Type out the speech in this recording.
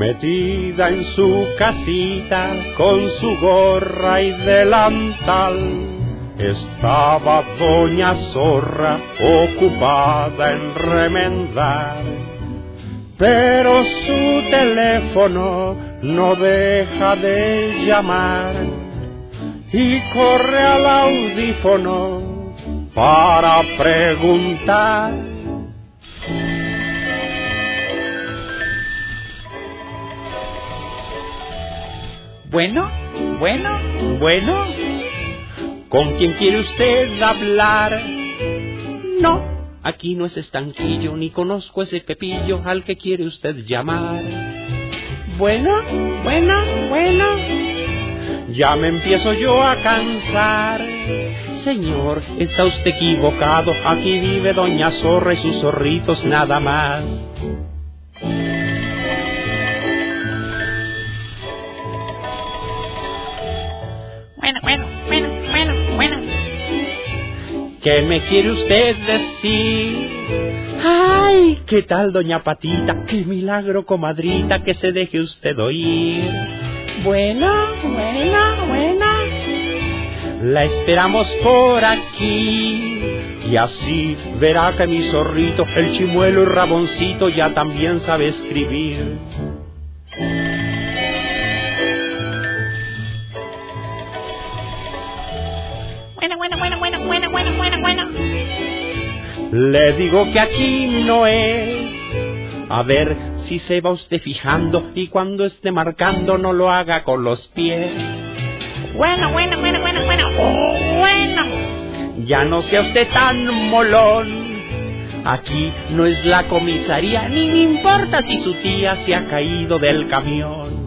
Metida en su casita con su gorra y delantal, estaba doña Zorra ocupada en remendar, pero su teléfono no deja de llamar y corre al audífono para preguntar. Bueno, ¿con quién quiere usted hablar? No, aquí no es Estanquillo, ni conozco ese Pepillo al que quiere usted llamar. Bueno. Ya me empiezo yo a cansar. Señor, está usted equivocado, aquí vive doña Zorra y sus zorritos nada más. Bueno. ¿Qué me quiere usted decir? ¡Ay! ¿Qué tal, doña Patita? ¡Qué milagro, comadrita, que se deje usted oír! Bueno. La esperamos por aquí, y así verá que mi zorrito, el chimuelo y raboncito, ya también sabe escribir. Bueno. Le digo que aquí no es. A ver si se va usted fijando, y cuando esté marcando no lo haga con los pies. Bueno. Ya no sea usted tan molón. Aquí no es la comisaría, ni me importa si su tía se ha caído del camión.